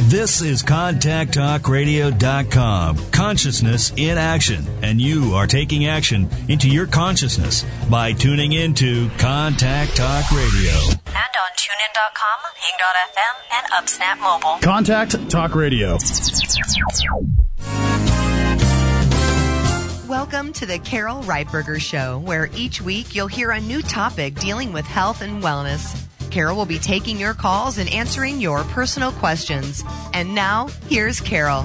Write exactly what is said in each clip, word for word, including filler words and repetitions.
This is contact talk radio dot com. Consciousness in action. And you are taking action into your consciousness by tuning into Contact Talk Radio. And on tune in dot com, hing dot f m, and UpSnap Mobile. Contact Talk Radio. Welcome to the Carol Reitberger Show, where each week you'll hear a new topic dealing with health and wellness. Carol will be taking your calls and answering your personal questions. And now, here's Carol.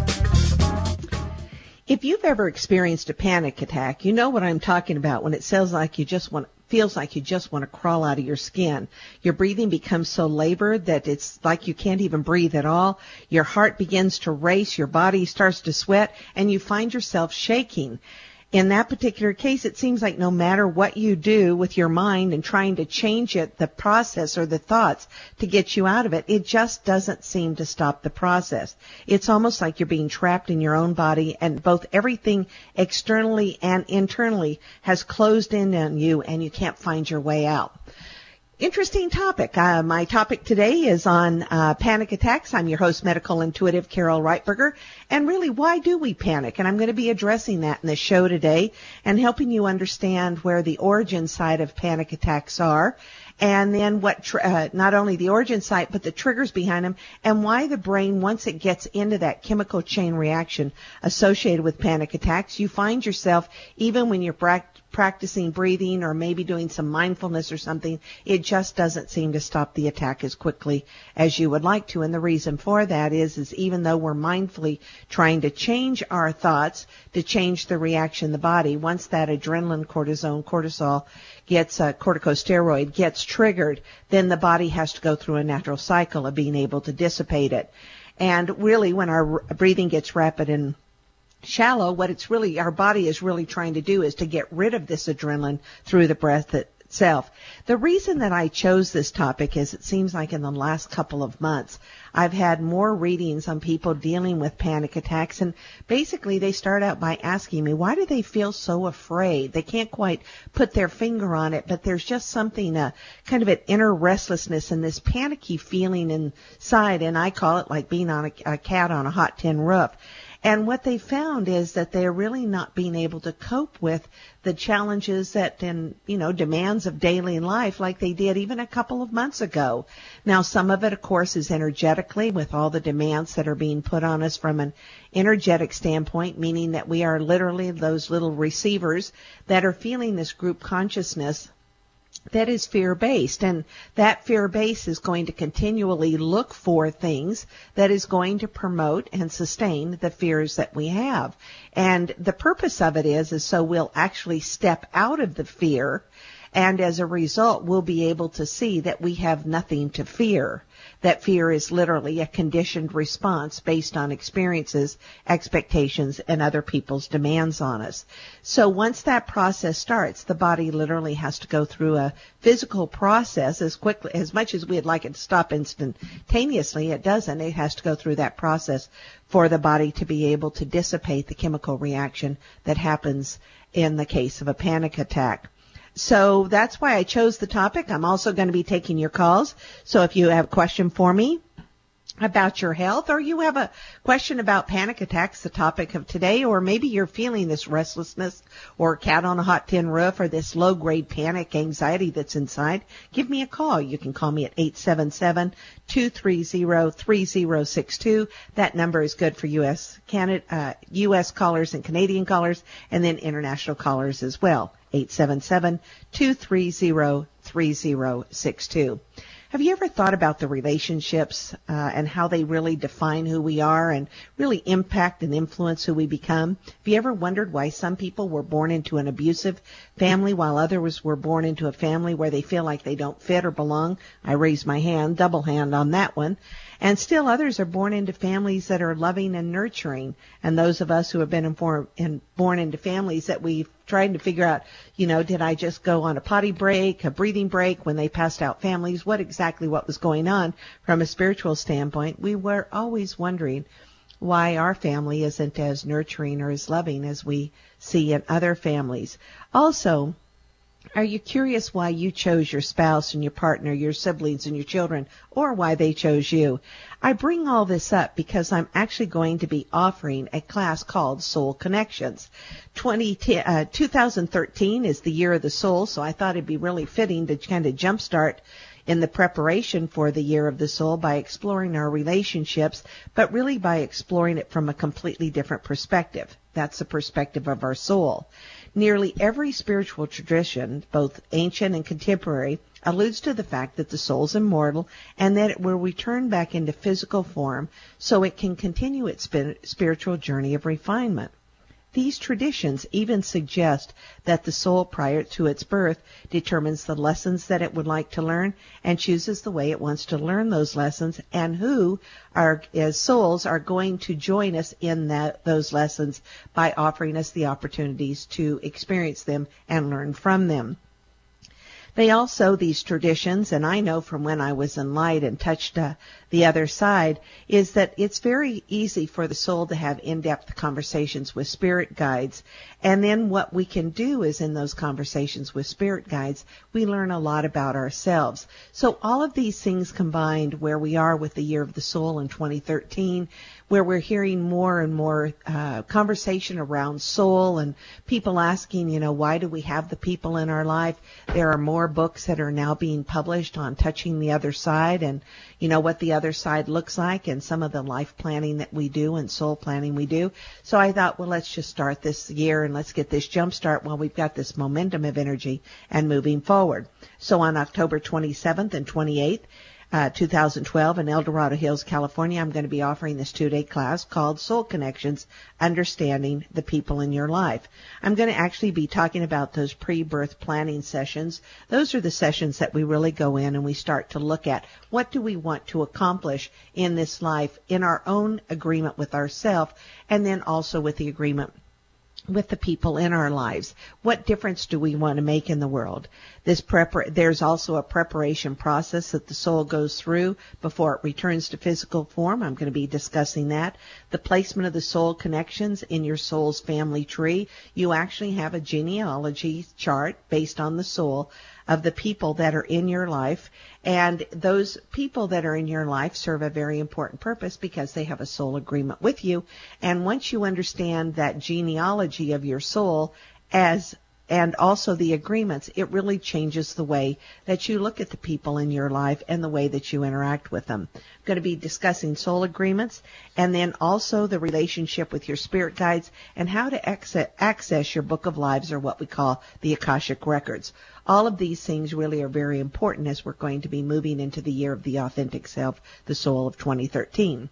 If you've ever experienced a panic attack, you know what I'm talking about when it sounds like you just want, feels like you just want to crawl out of your skin. Your breathing becomes so labored that it's like you can't even breathe at all. Your heart begins to race, your body starts to sweat, and you find yourself shaking. In that particular case, it seems like no matter what you do with your mind and trying to change it, the process or the thoughts to get you out of it, it just doesn't seem to stop the process. It's almost like you're being trapped in your own body, and both everything externally and internally has closed in on you, and you can't find your way out. Interesting topic. Uh, my topic today is on uh, panic attacks. I'm your host, medical intuitive Carol Reitberger. And really, why do we panic? And I'm going to be addressing that in the show today and helping you understand where the origin side of panic attacks are, and then what tr- uh, not only the origin side, but the triggers behind them, and why the brain, once it gets into that chemical chain reaction associated with panic attacks, you find yourself, even when you're pra- practicing breathing or maybe doing some mindfulness or something, it just doesn't seem to stop the attack as quickly as you would like to. And the reason for that is, is even though we're mindfully trying to change our thoughts to change the reaction in the body, once that adrenaline, cortisone, cortisol gets a corticosteroid gets triggered, then the body has to go through a natural cycle of being able to dissipate it. And really, when our breathing gets rapid and shallow, what it's really, our body is really trying to do is to get rid of this adrenaline through the breath itself. The reason that I chose this topic is it seems like in the last couple of months, I've had more readings on people dealing with panic attacks, and basically they start out by asking me, why do they feel so afraid? They can't quite put their finger on it, but there's just something, uh, kind of an inner restlessness and this panicky feeling inside, and I call it like being on a, a cat on a hot tin roof. And what they found is that they're really not being able to cope with the challenges that and, you know, demands of daily life like they did even a couple of months ago. Now, some of it, of course, is energetically with all the demands that are being put on us from an energetic standpoint, meaning that we are literally those little receivers that are feeling this group consciousness that is fear-based, and that fear base is going to continually look for things that is going to promote and sustain the fears that we have. And the purpose of it is, is so we'll actually step out of the fear, and as a result, we'll be able to see that we have nothing to fear. That fear is literally a conditioned response based on experiences, expectations, and other people's demands on us. So once that process starts, the body literally has to go through a physical process as quickly, as much as we'd like it to stop instantaneously, it doesn't. It has to go through that process for the body to be able to dissipate the chemical reaction that happens in the case of a panic attack. So that's why I chose the topic. I'm also going to be taking your calls. So if you have a question for me about your health, or you have a question about panic attacks, the topic of today, or maybe you're feeling this restlessness or cat on a hot tin roof or this low-grade panic anxiety that's inside, give me a call. You can call me at eight seven seven, two three zero, three zero six two. That number is good for U S Canada, uh, U S callers and Canadian callers, and then international callers as well. eight seven seven, two three zero, three zero six two. Have you ever thought about the relationships uh, and how they really define who we are and really impact and influence who we become? Have you ever wondered why some people were born into an abusive family while others were born into a family where they feel like they don't fit or belong? I raise my hand, double hand on that one. And still others are born into families that are loving and nurturing. And those of us who have been informed and born into families that we've tried to figure out, you know, did I just go on a potty break, a breathing break when they passed out families? What exactly what was going on from a spiritual standpoint? We were always wondering why our family isn't as nurturing or as loving as we see in other families. Also, Are you curious why you chose your spouse and your partner, your siblings and your children, or why they chose you? I bring all this up because I'm actually going to be offering a class called Soul Connections. twenty, uh, two thousand thirteen is the year of the soul, so I thought it'd be really fitting to kind of jumpstart in the preparation for the year of the soul by exploring our relationships, but really by exploring it from a completely different perspective. That's the perspective of our soul. Nearly every spiritual tradition, both ancient and contemporary, alludes to the fact that the soul is immortal and that it will return back into physical form so it can continue its spiritual journey of refinement. These traditions even suggest that the soul prior to its birth determines the lessons that it would like to learn and chooses the way it wants to learn those lessons and who are, as souls, are going to join us in that, those lessons by offering us the opportunities to experience them and learn from them. They also, these traditions, and I know from when I was in light and touched uh, the other side, is that it's very easy for the soul to have in-depth conversations with spirit guides. And then what we can do is in those conversations with spirit guides, we learn a lot about ourselves. So all of these things combined, where we are with the Year of the Soul in twenty thirteen, where we're hearing more and more uh, conversation around soul and people asking, you know, why do we have the people in our life? There are more books that are now being published on touching the other side and, you know, what the other side looks like and some of the life planning that we do and soul planning we do. So I thought, well, let's just start this year and let's get this jump start while we've got this momentum of energy and moving forward. So on October twenty-seventh and twenty-eighth, Uh, two thousand twelve in El Dorado Hills, California, I'm going to be offering this two-day class called Soul Connections, Understanding the People in Your Life. I'm going to actually be talking about those pre-birth planning sessions. Those are the sessions that we really go in and we start to look at what do we want to accomplish in this life in our own agreement with ourselves and then also with the agreement with the people in our lives. What difference do we want to make in the world? This prepar- There's also a preparation process that the soul goes through before it returns to physical form. I'm going to be discussing that. The placement of the soul connections in your soul's family tree. You actually have a genealogy chart based on the soul of the people that are in your life. And those people that are in your life serve a very important purpose because they have a soul agreement with you. And once you understand that genealogy of your soul as and also the agreements, it really changes the way that you look at the people in your life and the way that you interact with them. I'm going to be discussing soul agreements and then also the relationship with your spirit guides and how to access your book of lives, or what we call the Akashic Records. All of these things really are very important as we're going to be moving into the year of the authentic self, the soul of twenty thirteen.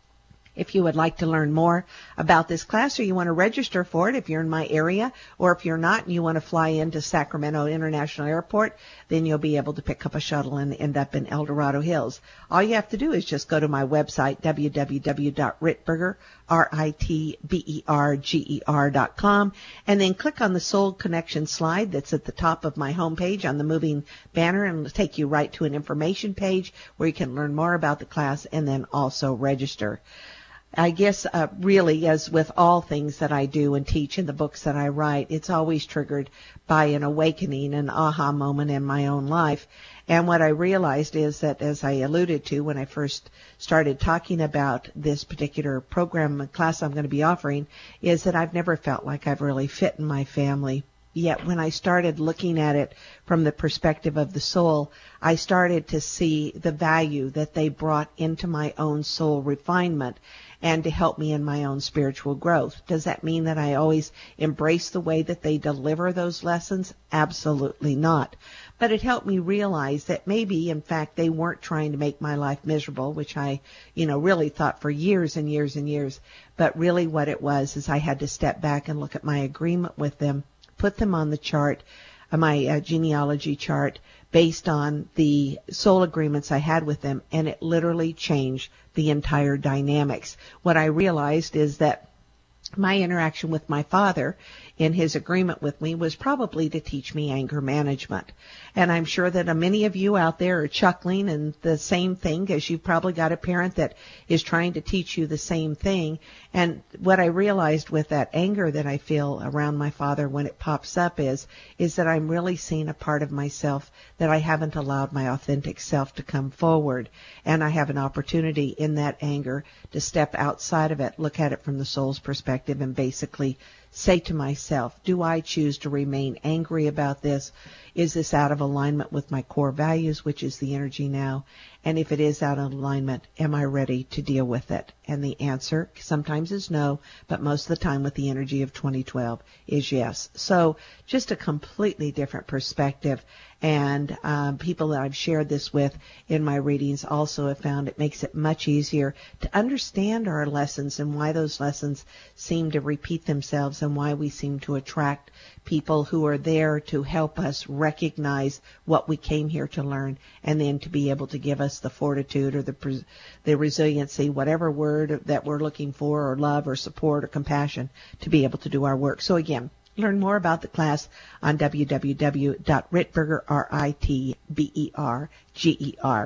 If you would like to learn more about this class or you want to register for it, if you're in my area, or if you're not and you want to fly into Sacramento International Airport, then you'll be able to pick up a shuttle and end up in El Dorado Hills. All you have to do is just go to my website, w w w dot ritberger, R I T B E R G E R dot com, and then click on the Soul Connection slide that's at the top of my homepage on the moving banner, and it'll take you right to an information page where you can learn more about the class and then also register. I guess uh, really, as with all things that I do and teach in the books that I write, it's always triggered by an awakening, an aha moment in my own life. And what I realized is that, as I alluded to when I first started talking about this particular program and class I'm going to be offering, is that I've never felt like I've really fit in my family. Yet when I started looking at it from the perspective of the soul, I started to see the value that they brought into my own soul refinement and to help me in my own spiritual growth. Does that mean that I always embrace the way that they deliver those lessons? Absolutely not. But it helped me realize that maybe, in fact, they weren't trying to make my life miserable, which I, you know, really thought for years and years and years. But really what it was is I had to step back and look at my agreement with them, put them on the chart, uh, my uh, genealogy chart, based on the soul agreements I had with them, and it literally changed the entire dynamics. What I realized is that my interaction with my father in his agreement with me was probably to teach me anger management. And I'm sure that uh, many of you out there are chuckling and the same thing, as you've probably got a parent that is trying to teach you the same thing. And what I realized with that anger that I feel around my father when it pops up is, is that I'm really seeing a part of myself that I haven't allowed my authentic self to come forward. And I have an opportunity in that anger to step outside of it, look at it from the soul's perspective, and basically say to myself, do I choose to remain angry about this? Is this out of alignment with my core values, which is the energy now? And if it is out of alignment, am I ready to deal with it? And the answer sometimes is no, but most of the time with the energy of twenty twelve is yes. So just a completely different perspective. And um, people that I've shared this with in my readings also have found it makes it much easier to understand our lessons and why those lessons seem to repeat themselves and why we seem to attract people who are there to help us recognize what we came here to learn, and then to be able to give us the fortitude or the the resiliency, whatever word that we're looking for, or love or support or compassion, to be able to do our work. So again, learn more about the class on w w w dot ritberger, R I T B E R G E R.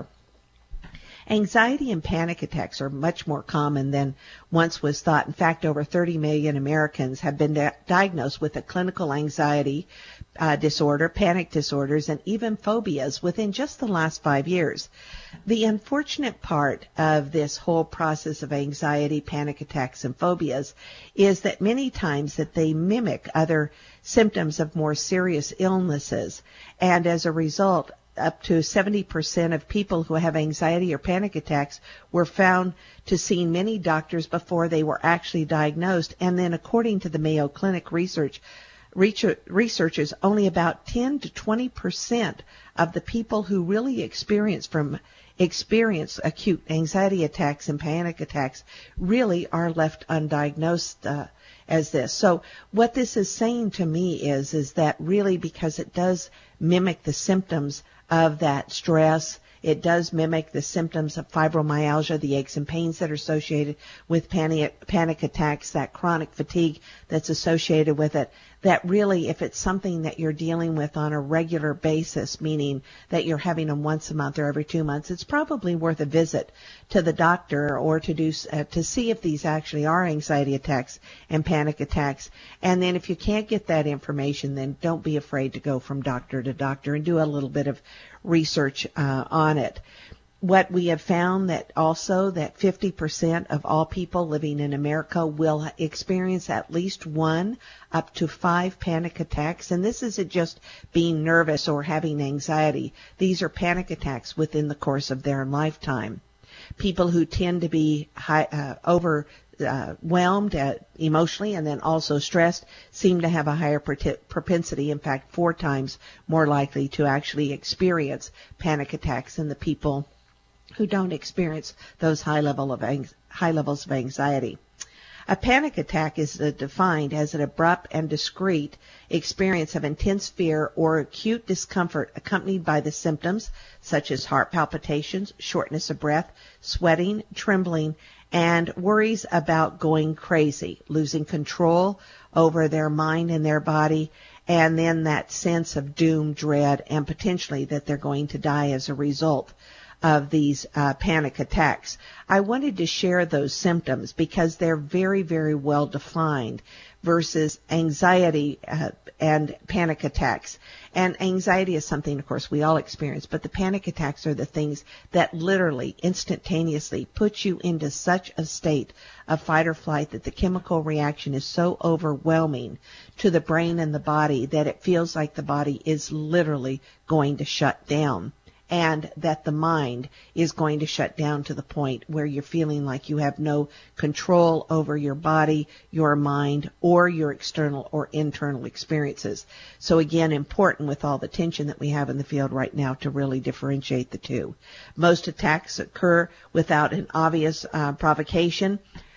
Anxiety and panic attacks are much more common than once was thought. In fact, over thirty million Americans have been di- diagnosed with a clinical anxiety uh, disorder, panic disorders, and even phobias within just the last five years. The unfortunate part of this whole process of anxiety, panic attacks, and phobias is that many times that they mimic other symptoms of more serious illnesses, and as a result, up to seventy percent of people who have anxiety or panic attacks were found to see many doctors before they were actually diagnosed. And then according to the Mayo Clinic research, researchers, only about ten to twenty percent of the people who really experience from experience acute anxiety attacks and panic attacks really are left undiagnosed uh, as this. So what this is saying to me is, is that really, because it does mimic the symptoms of that stress, it does mimic the symptoms of fibromyalgia, the aches and pains that are associated with panic, panic attacks, that chronic fatigue that's associated with it, that really, if it's something that you're dealing with on a regular basis, meaning that you're having them once a month or every two months, it's probably worth a visit to the doctor or to do uh, to see if these actually are anxiety attacks and panic attacks. And then if you can't get that information, then don't be afraid to go from doctor to doctor and do a little bit of research uh, on it. What we have found that also that fifty percent of all people living in America will experience at least one up to five panic attacks. And this isn't just being nervous or having anxiety. These are panic attacks within the course of their lifetime. People who tend to be high, uh, over Uh, whelmed uh, emotionally and then also stressed seem to have a higher pro- propensity, in fact, four times more likely to actually experience panic attacks than the people who don't experience those high level of ang- high levels of anxiety. A panic attack is uh, defined as an abrupt and discrete experience of intense fear or acute discomfort accompanied by the symptoms such as heart palpitations, shortness of breath, sweating, trembling, and worries about going crazy, losing control over their mind and their body, and then that sense of doom, dread, and potentially that they're going to die as a result of these uh, panic attacks. I wanted to share those symptoms because they're very, very well defined versus anxiety uh, and panic attacks. And anxiety is something, of course, we all experience, but the panic attacks are the things that literally, instantaneously put you into such a state of fight or flight that the chemical reaction is so overwhelming to the brain and the body that it feels like the body is literally going to shut down. And that the mind is going to shut down to the point where you're feeling like you have no control over your body, your mind, or your external or internal experiences. So again, important with all the tension that we have in the field right now to really differentiate the two. Most attacks occur without an obvious uh, provocation.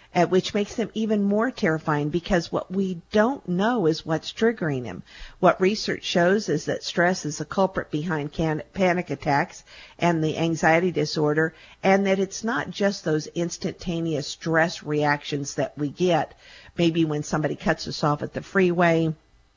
uh, which makes them even more terrifying because what we don't know is what's triggering them. What research shows is that stress is the culprit behind can- panic attacks and the anxiety disorder, and that it's not just those instantaneous stress reactions that we get, maybe when somebody cuts us off at the freeway,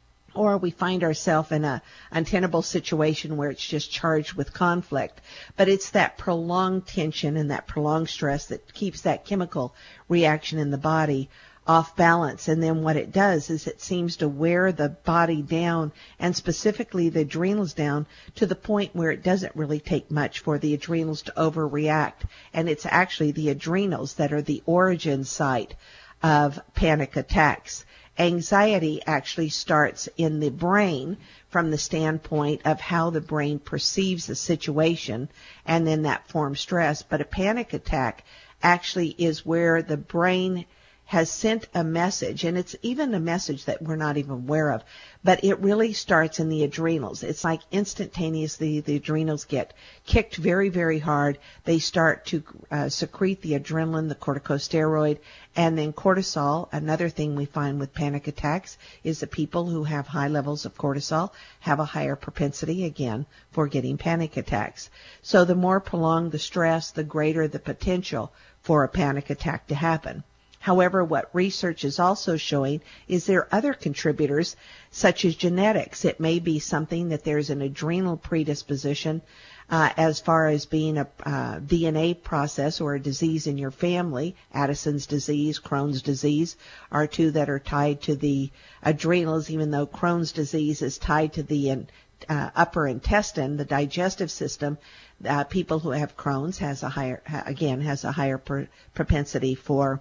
or we find ourselves in a untenable situation where it's just charged with conflict. But it's that prolonged tension and that prolonged stress that keeps that chemical reaction in the body off balance. And then what it does is it seems to wear the body down, and specifically the adrenals down, to the point where it doesn't really take much for the adrenals to overreact. And it's actually the adrenals that are the origin site of panic attacks. Anxiety actually starts in the brain from the standpoint of how the brain perceives the situation, and then that forms stress. But a panic attack actually is where the brain has sent a message, and it's even a message that we're not even aware of, but it really starts in the adrenals. It's like instantaneously the adrenals get kicked very, very hard. They start to uh, secrete the adrenaline, the corticosteroid, and then cortisol. Another thing we find with panic attacks is that people who have high levels of cortisol have a higher propensity, again, for getting panic attacks. So the more prolonged the stress, the greater the potential for a panic attack to happen. However, what research is also showing is there are other contributors, such as genetics. It may be something that there's an adrenal predisposition uh, as far as being a uh, D N A process or a disease in your family. Addison's disease, Crohn's disease are two that are tied to the adrenals, even though Crohn's disease is tied to the uh, upper intestine, the digestive system. Uh, people who have Crohn's has a higher, again, has a higher per- propensity for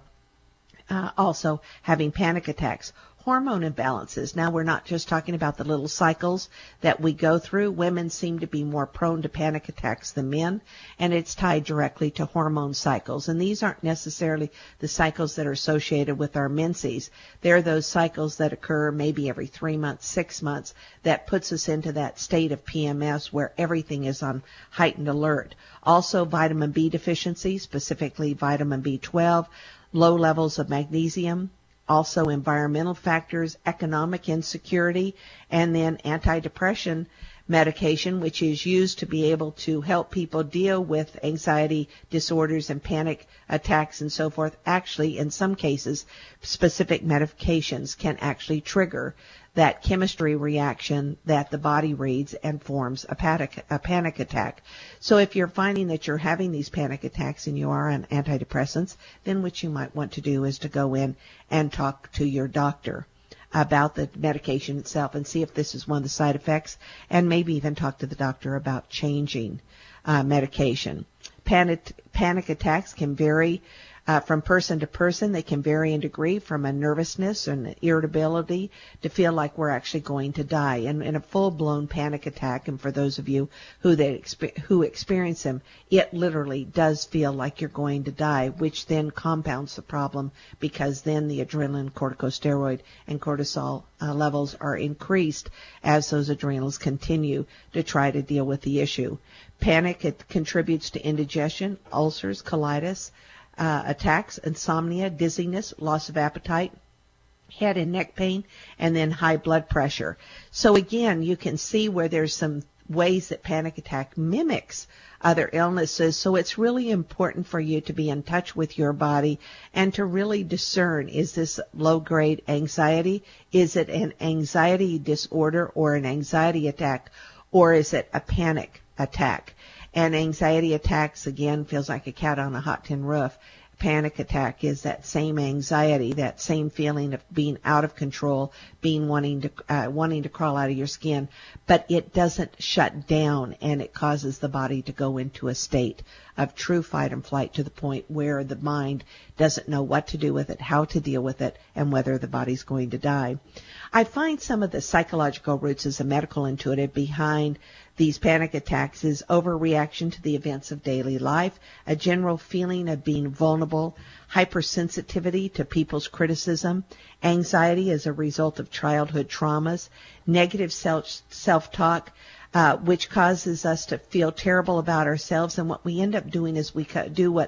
Uh, also having panic attacks. Hormone imbalances. Now, we're not just talking about the little cycles that we go through. Women seem to be more prone to panic attacks than men, and it's tied directly to hormone cycles. And these aren't necessarily the cycles that are associated with our menses. They're those cycles that occur maybe every three months, six months, that puts us into that state of P M S where everything is on heightened alert. Also, vitamin B deficiency, specifically vitamin B twelve, low levels of magnesium, also environmental factors, economic insecurity, and then antidepressant medication, which is used to be able to help people deal with anxiety disorders and panic attacks and so forth. Actually, in some cases, specific medications can actually trigger that chemistry reaction that the body reads and forms a panic, a panic attack. So if you're finding that you're having these panic attacks and you are on antidepressants, then what you might want to do is to go in and talk to your doctor about the medication itself and see if this is one of the side effects, and maybe even talk to the doctor about changing uh, medication. Panic, panic attacks can vary Uh, from person to person. They can vary in degree from a nervousness and irritability to feel like we're actually going to die. And in a full-blown panic attack, and for those of you who they expe- who experience them, it literally does feel like you're going to die, which then compounds the problem because then the adrenaline, corticosteroid, and cortisol uh, levels are increased as those adrenals continue to try to deal with the issue. Panic, it contributes to indigestion, ulcers, colitis, Uh, attacks, insomnia, dizziness, loss of appetite, head and neck pain, and then high blood pressure. So again, you can see where there's some ways that panic attack mimics other illnesses. So it's really important for you to be in touch with your body and to really discern, is this low-grade anxiety? Is it an anxiety disorder or an anxiety attack? Or is it a panic attack? And anxiety attacks, again, feels like a cat on a hot tin roof. Panic attack is that same anxiety, that same feeling of being out of control, being wanting to uh, wanting to crawl out of your skin, but it doesn't shut down, and it causes the body to go into a state of true fight and flight to the point where the mind doesn't know what to do with it, how to deal with it, and whether the body's going to die. I find some of the psychological roots as a medical intuitive behind these panic attacks is overreaction to the events of daily life, a general feeling of being vulnerable, hypersensitivity to people's criticism, anxiety as a result of childhood traumas, negative self, self-talk, uh, which causes us to feel terrible about ourselves. And what we end up doing is we do what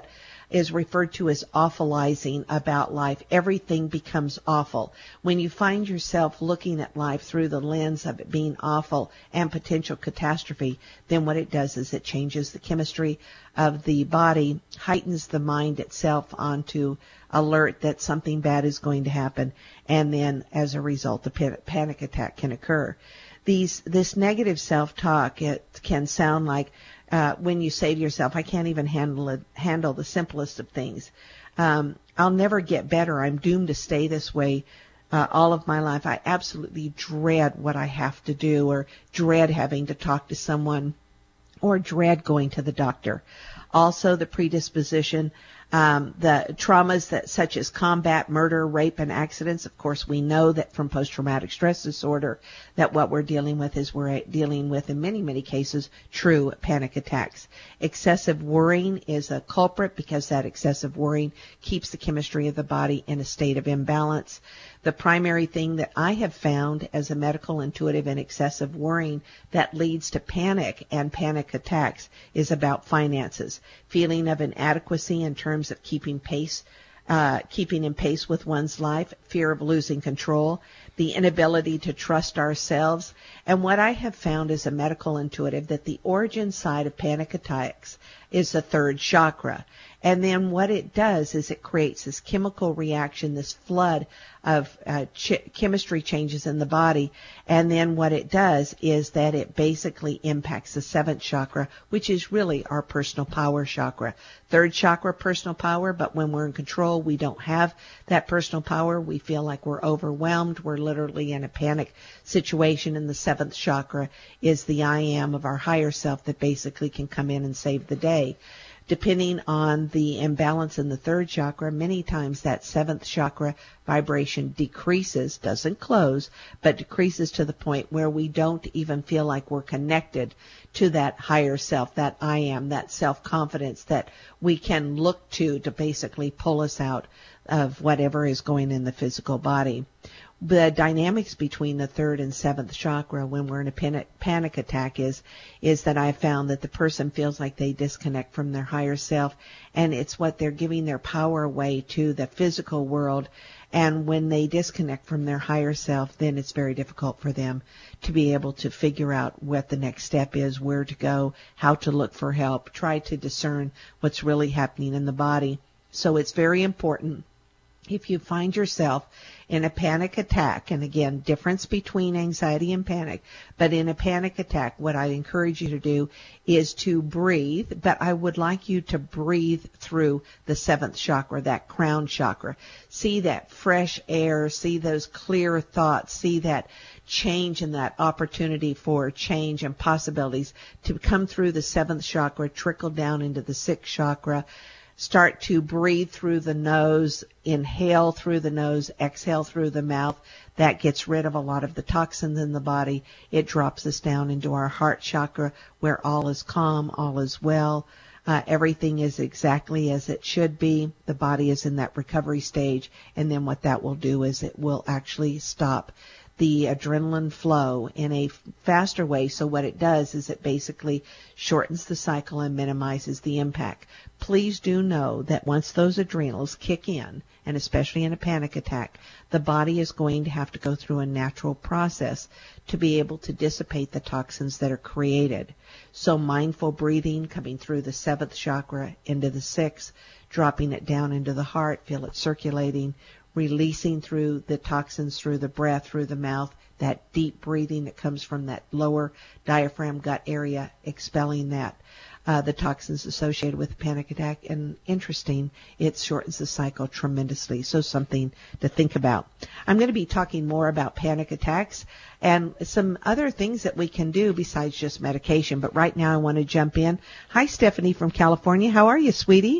is referred to as awfulizing about life. Everything becomes awful. When you find yourself looking at life through the lens of it being awful and potential catastrophe, then what it does is it changes the chemistry of the body, heightens the mind itself onto alert that something bad is going to happen, and then as a result, the panic attack can occur. These, this negative self-talk, it can sound like uh, when you say to yourself, I can't even handle it, handle the simplest of things. Um, I'll never get better. I'm doomed to stay this way uh, all of my life. I absolutely dread what I have to do, or dread having to talk to someone, or dread going to the doctor. Also, the predisposition, um, the traumas that such as combat, murder, rape, and accidents. Of course, we know that from post-traumatic stress disorder that what we're dealing with is we're dealing with, in many, many cases, true panic attacks. Excessive worrying is a culprit because that excessive worrying keeps the chemistry of the body in a state of imbalance. The primary thing that I have found as a medical intuitive and excessive worrying that leads to panic and panic attacks is about finances. Feeling of inadequacy in terms of keeping pace, uh, keeping in pace with one's life, fear of losing control, the inability to trust ourselves. And what I have found as a medical intuitive that the origin side of panic attacks is the third chakra. And then what it does is it creates this chemical reaction, this flood of uh, ch- chemistry changes in the body. And then what it does is that it basically impacts the seventh chakra, which is really our personal power chakra. Third chakra, personal power, but when we're in control, we don't have that personal power. We feel like we're overwhelmed. We're literally in a panic situation. And the seventh chakra is the I am of our higher self that basically can come in and save the day. Depending on the imbalance in the third chakra, many times that seventh chakra vibration decreases, doesn't close, but decreases to the point where we don't even feel like we're connected to that higher self, that I am, that self-confidence that we can look to to basically pull us out of whatever is going in the physical body. The dynamics between the third and seventh chakra when we're in a panic, panic attack is, is that I found that the person feels like they disconnect from their higher self, and it's what they're giving their power away to the physical world. And when they disconnect from their higher self, then it's very difficult for them to be able to figure out what the next step is, where to go, how to look for help, try to discern what's really happening in the body. So it's very important. If you find yourself in a panic attack, and again, difference between anxiety and panic, but in a panic attack, what I encourage you to do is to breathe, but I would like you to breathe through the seventh chakra, that crown chakra. See that fresh air, see those clear thoughts, see that change and that opportunity for change and possibilities to come through the seventh chakra, trickle down into the sixth chakra. Start to breathe through the nose, inhale through the nose, exhale through the mouth. That gets rid of a lot of the toxins in the body. It drops us down into our heart chakra where all is calm, all is well. Uh, everything is exactly as it should be. The body is in that recovery stage. And then what that will do is it will actually stop the adrenaline flow in a faster way. So what it does is it basically shortens the cycle and minimizes the impact. Please do know that once those adrenals kick in, and especially in a panic attack, the body is going to have to go through a natural process to be able to dissipate the toxins that are created. So mindful breathing coming through the seventh chakra into the sixth, dropping it down into the heart, feel it circulating, releasing through the toxins through the breath, through the mouth, that deep breathing that comes from that lower diaphragm gut area, expelling that, uh, the toxins associated with the panic attack. And interesting, it shortens the cycle tremendously. So something to think about. I'm going to be talking more about panic attacks and some other things that we can do besides just medication. But right now I want to jump in. Hi, Stephanie from California. How are you, sweetie?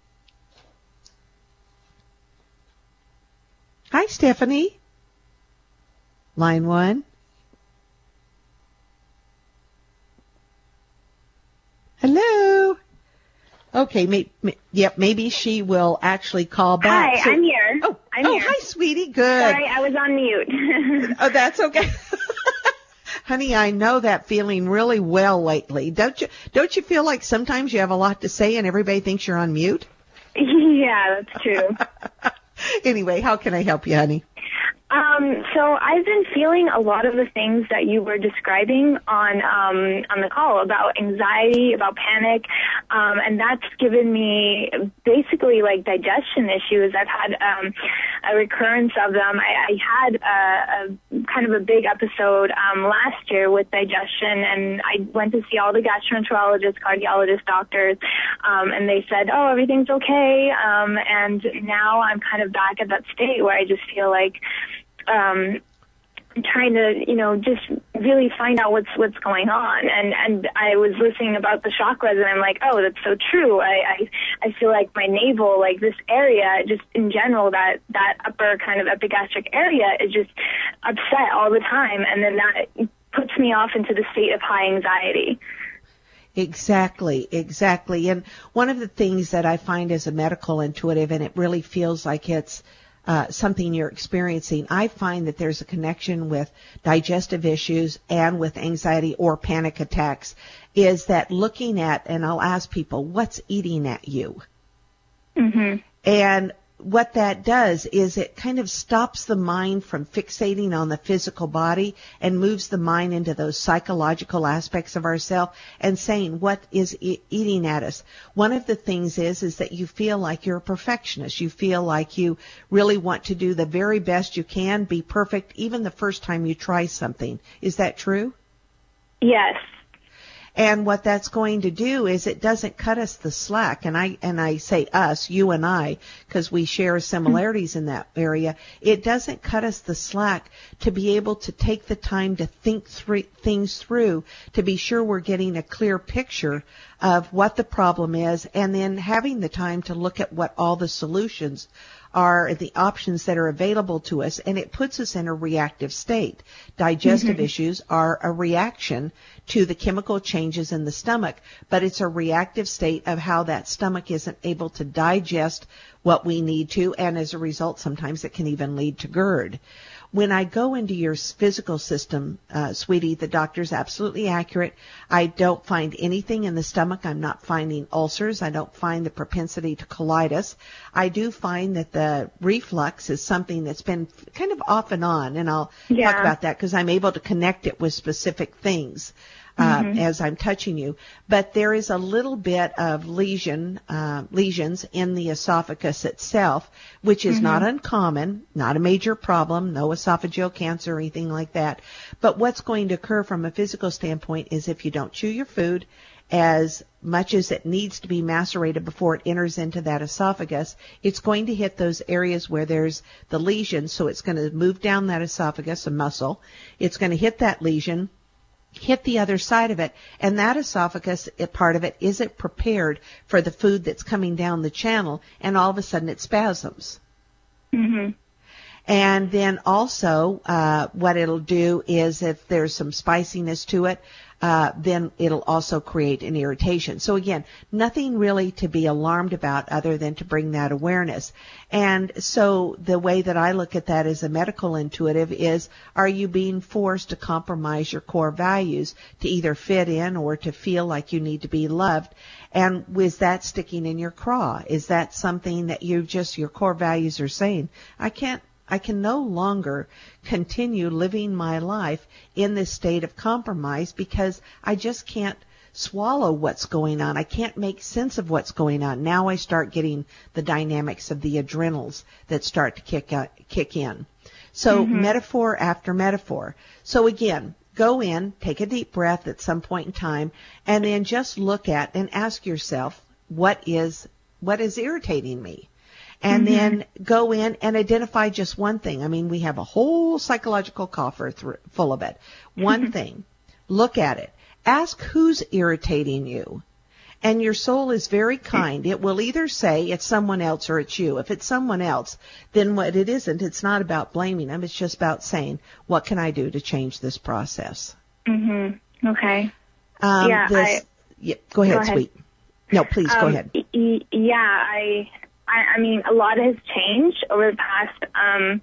Hi, Stephanie. Line one. Hello. Okay, may, may, yep, maybe she will actually call back. Hi, so, I'm here. Oh, I'm oh here. Hi, sweetie. Good. Sorry, I was on mute. Oh, that's okay. Honey, I know that feeling really well lately. Don't you, don't you feel like sometimes you have a lot to say and everybody thinks you're on mute? Yeah, that's true. Anyway, how can I help you, honey? Um, so I've been feeling a lot of the things that you were describing on um, on the call about anxiety, about panic, um, and that's given me basically like digestion issues. I've had um, a recurrence of them. I, I had a, a kind of a big episode um, last year with digestion, and I went to see all the gastroenterologists, cardiologists, doctors, um, and they said, "Oh, everything's okay." Um, and now I'm kind of back at that state where I just feel like um trying to, you know, just really find out what's what's going on. And and I was listening about the chakras, and I'm like, oh, that's so true. I I, I feel like my navel, like this area, just in general, that that upper kind of epigastric area is just upset all the time, and then that puts me off into the state of high anxiety. Exactly, exactly. And one of the things that I find as a medical intuitive, and it really feels like it's Uh, something you're experiencing, I find that there's a connection with digestive issues and with anxiety or panic attacks, is that looking at, and I'll ask people, what's eating at you? Mm-hmm. And what that does is it kind of stops the mind from fixating on the physical body and moves the mind into those psychological aspects of ourselves and saying what is e- eating at us. One of the things is is that you feel like you're a perfectionist. You feel like you really want to do the very best you can, be perfect, even the first time you try something. Is that true? Yes. And what that's going to do is it doesn't cut us the slack. And I, and I say us, you and I, because we share similarities in that area. It doesn't cut us the slack to be able to take the time to think through things through, to be sure we're getting a clear picture of what the problem is, and then having the time to look at what all the solutions are, the options that are available to us, and it puts us in a reactive state. Digestive mm-hmm. issues are a reaction to the chemical changes in the stomach, but it's a reactive state of how that stomach isn't able to digest what we need to, and as a result, sometimes it can even lead to GERD. When I go into your physical system, uh, sweetie, the doctor's absolutely accurate. I don't find anything in the stomach. I'm not finding ulcers. I don't find the propensity to colitis. I do find that the reflux is something that's been kind of off and on, and I'll yeah. talk about that because I'm able to connect it with specific things. Uh, mm-hmm. as I'm touching you. But there is a little bit of lesion, uh, lesions in the esophagus itself, which is mm-hmm. not uncommon, not a major problem, no esophageal cancer or anything like that. But what's going to occur from a physical standpoint is if you don't chew your food as much as it needs to be macerated before it enters into that esophagus, it's going to hit those areas where there's the lesion. So it's going to move down that esophagus, a muscle. It's going to hit that lesion, hit the other side of it, and that esophagus, part of it, isn't prepared for the food that's coming down the channel, and all of a sudden it spasms. Mm-hmm. And then also, uh, what it'll do is if there's some spiciness to it, uh, then it'll also create an irritation. So again, nothing really to be alarmed about other than to bring that awareness. And so the way that I look at that as a medical intuitive is, are you being forced to compromise your core values to either fit in or to feel like you need to be loved? And is that sticking in your craw? Is that something that you just, your core values are saying, I can't, I can no longer continue living my life in this state of compromise because I just can't swallow what's going on. I can't make sense of what's going on. Now I start getting the dynamics of the adrenals that start to kick uh, kick in. So mm-hmm. metaphor after metaphor. So again, go in, take a deep breath at some point in time, and then just look at and ask yourself, what is what is irritating me? And mm-hmm. then go in and identify just one thing. I mean, we have a whole psychological coffer th- full of it. One thing. Look at it. Ask who's irritating you. And your soul is very kind. It will either say it's someone else or it's you. If it's someone else, then what it isn't, it's not about blaming them. It's just about saying, what can I do to change this process? Mm-hmm. Okay. Um, yeah, this, I, yeah, go ahead, go ahead. sweet. No, please, um, go ahead. Y- yeah, I... I, I mean, a lot has changed over the past um,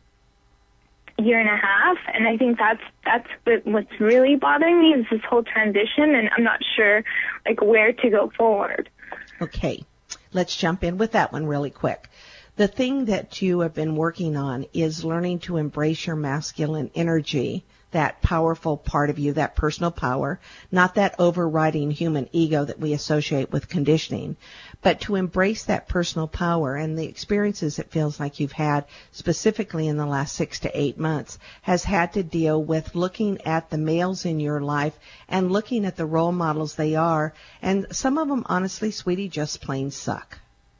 year and a half, and I think that's that's what, what's really bothering me is this whole transition, and I'm not sure like where to go forward. Okay, let's jump in with that one really quick. The thing that you have been working on is learning to embrace your masculine energy, that powerful part of you, that personal power, not that overriding human ego that we associate with conditioning, but to embrace that personal power. And the experiences it feels like you've had specifically in the last six to eight months has had to deal with looking at the males in your life and looking at the role models they are. And some of them, honestly, sweetie, just plain suck.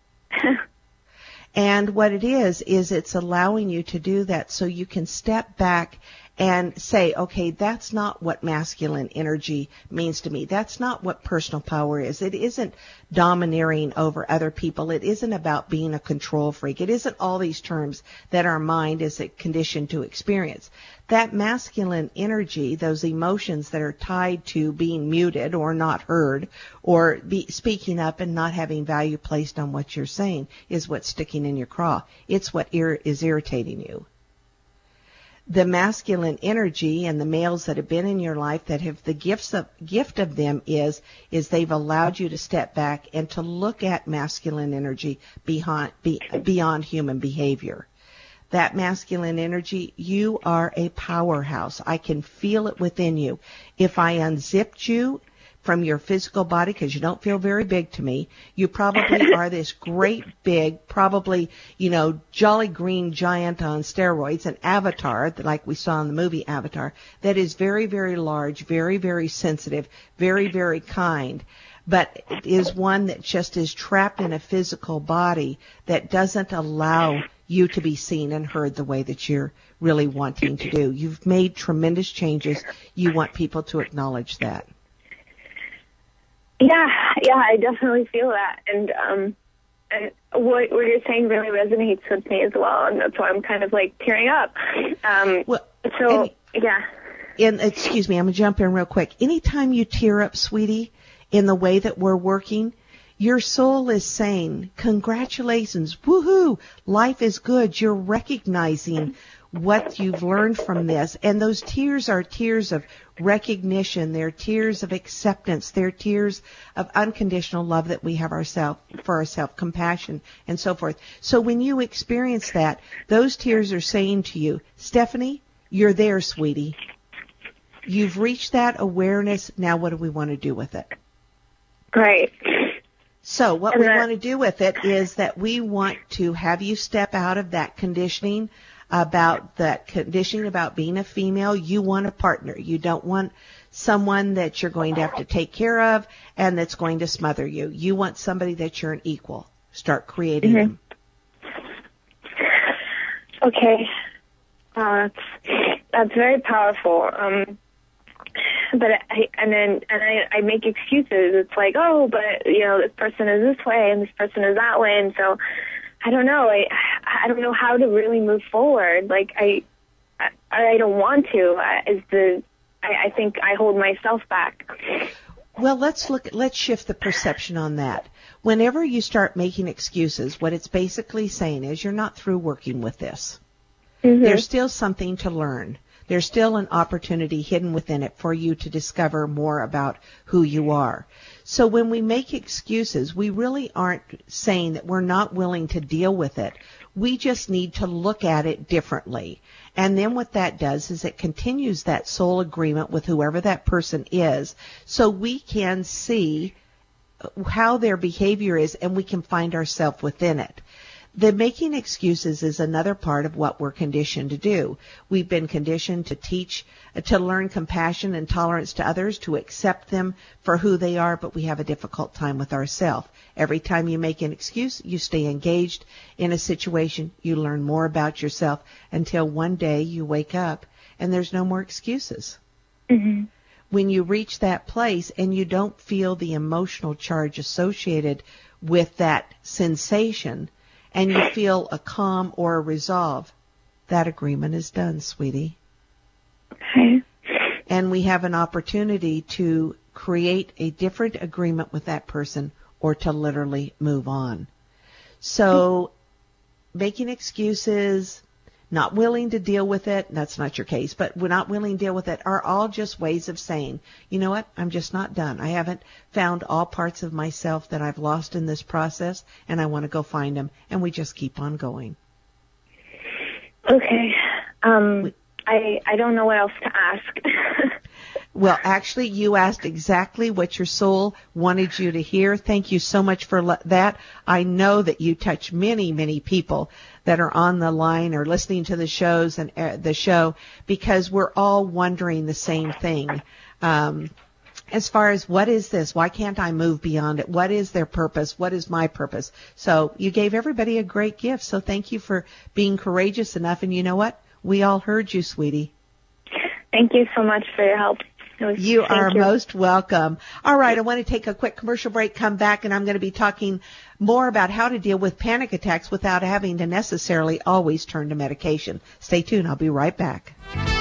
And what it is, is it's allowing you to do that so you can step back and say, okay, that's not what masculine energy means to me. That's not what personal power is. It isn't domineering over other people. It isn't about being a control freak. It isn't all these terms that our mind is conditioned to experience. That masculine energy, those emotions that are tied to being muted or not heard or be speaking up and not having value placed on what you're saying, is what's sticking in your craw. It's what ir- is irritating you. The masculine energy and the males that have been in your life that have the gifts of, gift of them is, is they've allowed you to step back and to look at masculine energy beyond, be, beyond human behavior. That masculine energy, you are a powerhouse. I can feel it within you. If I unzipped you from your physical body, because you don't feel very big to me, you probably are this great big, probably, you know, jolly green giant on steroids, an avatar, like we saw in the movie Avatar, that is very, very large, very, very sensitive, very, very kind, but it is one that just is trapped in a physical body that doesn't allow you to be seen and heard the way that you're really wanting to do. You've made tremendous changes. You want people to acknowledge that. Yeah, yeah, I definitely feel that, and um, and what, what you're saying really resonates with me as well, and that's why I'm kind of like tearing up. Um, well, so and, yeah. And excuse me, I'm gonna jump in real quick. Anytime you tear up, sweetie, in the way that we're working, your soul is saying, "Congratulations, woohoo! Life is good." You're recognizing what you've learned from this, and those tears are tears of recognition. They're tears of acceptance. They're tears of unconditional love that we have ourselves for ourselves, compassion, and so forth. So when you experience that, those tears are saying to you, Stephanie, you're there, sweetie. You've reached that awareness. Now what do we want to do with it? Right. So what and we that- want to do with it is that we want to have you step out of that conditioning about that conditioning about being a female. You want a partner. You don't want someone that you're going to have to take care of and that's going to smother you. You want somebody that you're an equal. Start creating mm-hmm. them. Okay. Uh, that's, that's very powerful. Um, but I, and then, and I, I make excuses. It's like, oh, but, you know, this person is this way and this person is that way. And so, I don't know. I I don't know how to really move forward. Like I, I, I don't want to. Uh, is the I, I think I hold myself back. Well, let's look. Let's shift the perception on that. Whenever you start making excuses, what it's basically saying is you're not through working with this. Mm-hmm. There's still something to learn. There's still an opportunity hidden within it for you to discover more about who you are. So when we make excuses, we really aren't saying that we're not willing to deal with it. We just need to look at it differently. And then what that does is it continues that soul agreement with whoever that person is, so we can see how their behavior is and we can find ourselves within it. The making excuses is another part of what we're conditioned to do. We've been conditioned to teach, to learn compassion and tolerance to others, to accept them for who they are, but we have a difficult time with ourselves. Every time you make an excuse, you stay engaged in a situation, you learn more about yourself until one day you wake up and there's no more excuses. Mm-hmm. When you reach that place and you don't feel the emotional charge associated with that sensation, and you feel a calm or a resolve, that agreement is done, sweetie. Okay. And we have an opportunity to create a different agreement with that person or to literally move on. So making excuses, not willing to deal with it, that's not your case, but we're not willing to deal with it, are all just ways of saying, you know what, I'm just not done. I haven't found all parts of myself that I've lost in this process, and I want to go find them, and we just keep on going. Okay. Um, I, I don't know what else to ask. Well, actually, you asked exactly what your soul wanted you to hear. Thank you so much for le- that. I know that you touch many, many people that are on the line or listening to the shows and uh, the show, because we're all wondering the same thing. Um, as far as what is this? Why can't I move beyond it? What is their purpose? What is my purpose? So you gave everybody a great gift. So thank you for being courageous enough. And you know what? We all heard you, sweetie. Thank you so much for your help. You Thank are you. most welcome. All right, I want to take a quick commercial break, come back, and I'm going to be talking more about how to deal with panic attacks without having to necessarily always turn to medication. Stay tuned. I'll be right back.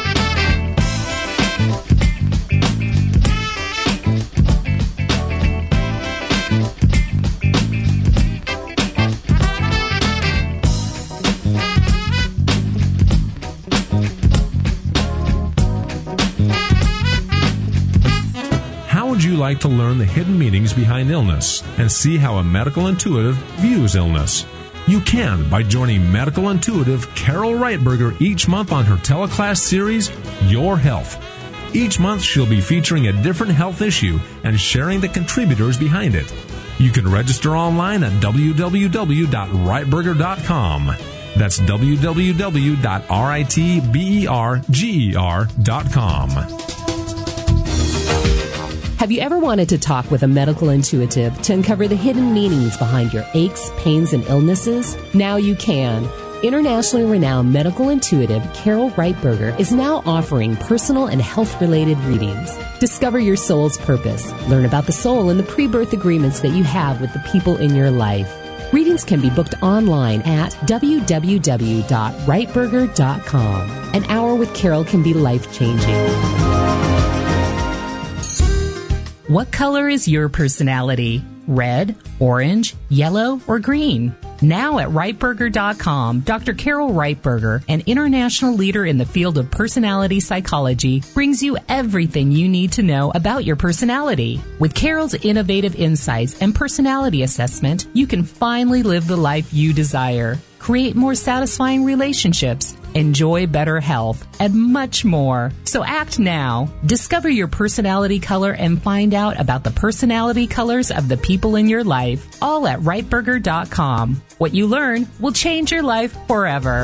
Would you like to learn the hidden meanings behind illness and see how a medical intuitive views illness? You can by joining medical intuitive Carol Reitberger each month on her teleclass series, Your Health. Each month she'll be featuring a different health issue and sharing the contributors behind it. You can register online at w w w dot reitberger dot com. That's w w w dot reitberger dot com. Have you ever wanted to talk with a medical intuitive to uncover the hidden meanings behind your aches, pains, and illnesses? Now you can. Internationally renowned medical intuitive Carol Reitberger is now offering personal and health-related readings. Discover your soul's purpose. Learn about the soul and the pre-birth agreements that you have with the people in your life. Readings can be booked online at w w w dot reitberger dot com. An hour with Carol can be life-changing. What color is your personality? Red, orange, yellow, or green? Now at Reitberger dot com, Doctor Carol Reitberger, an international leader in the field of personality psychology, brings you everything you need to know about your personality. With Carol's innovative insights and personality assessment, you can finally live the life you desire, create more satisfying relationships, enjoy better health, and much more. So act now. Discover your personality color and find out about the personality colors of the people in your life, all at Reitberger dot com. What you learn will change your life forever.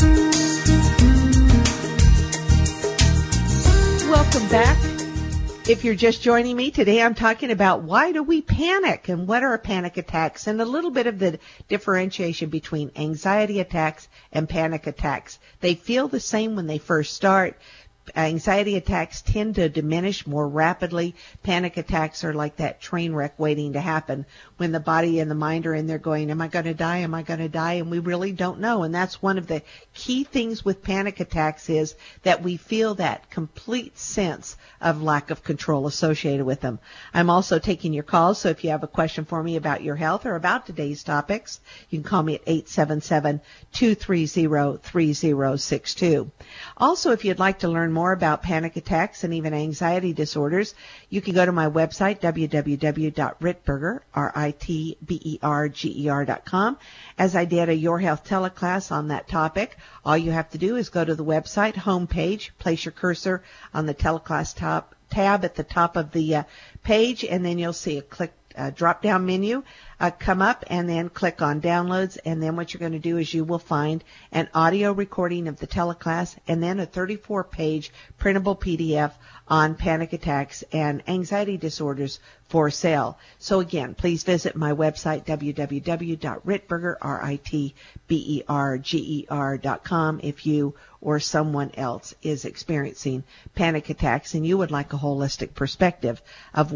Welcome back. If you're just joining me today, I'm talking about why do we panic and what are panic attacks and a little bit of the differentiation between anxiety attacks and panic attacks. They feel the same when they first start. Anxiety attacks tend to diminish more rapidly. Panic attacks are like that train wreck waiting to happen when the body and the mind are in there going, am I going to die? Am I going to die? And we really don't know. And that's one of the key things with panic attacks is that we feel that complete sense of lack of control associated with them. I'm also taking your calls, so if you have a question for me about your health or about today's topics, you can call me at eight seven seven, two three zero, three zero six two. Also, if you'd like to learn more about panic attacks and even anxiety disorders, you can go to my website, w w w dot reitberger, R I T B E R G E R dot com. As I did a Your Health teleclass on that topic, all you have to do is go to the website homepage, place your cursor on the teleclass top tab at the top of the uh, page, and then you'll see a click uh, drop-down menu uh, come up, and then click on downloads, and then what you're going to do is you will find an audio recording of the teleclass and then a thirty-four page printable P D F on panic attacks and anxiety disorders for sale. So again, please visit my website, w w w dot reitberger, R I T B E R G E R dot com, if you or someone else is experiencing panic attacks and you would like a holistic perspective of